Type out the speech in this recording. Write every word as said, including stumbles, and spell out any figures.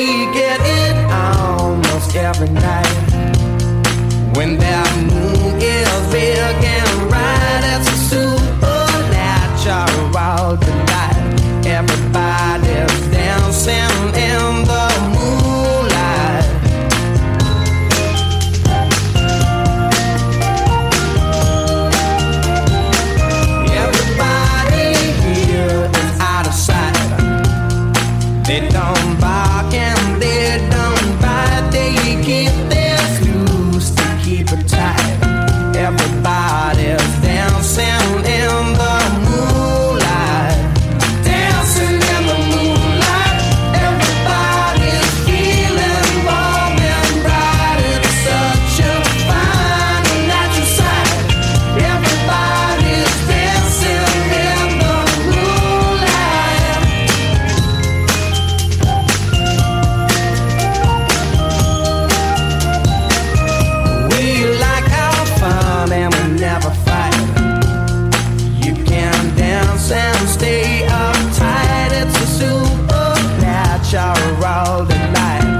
get it almost every night. When that moon is big and bright, it's a supernatural delight. Everybody's dancing in the moonlight. Everybody here is out of sight. They don't bark and they don't bite. They keep their loose to keep it tight. Everybody's dancing in the moonlight. Dancing in the moonlight. Everybody's feeling warm and bright. It's such a fine and natural sight. Everybody's dancing in the moonlight. We like our fun and we never fight. You can dance and stay uptight. It's a supernatural delight.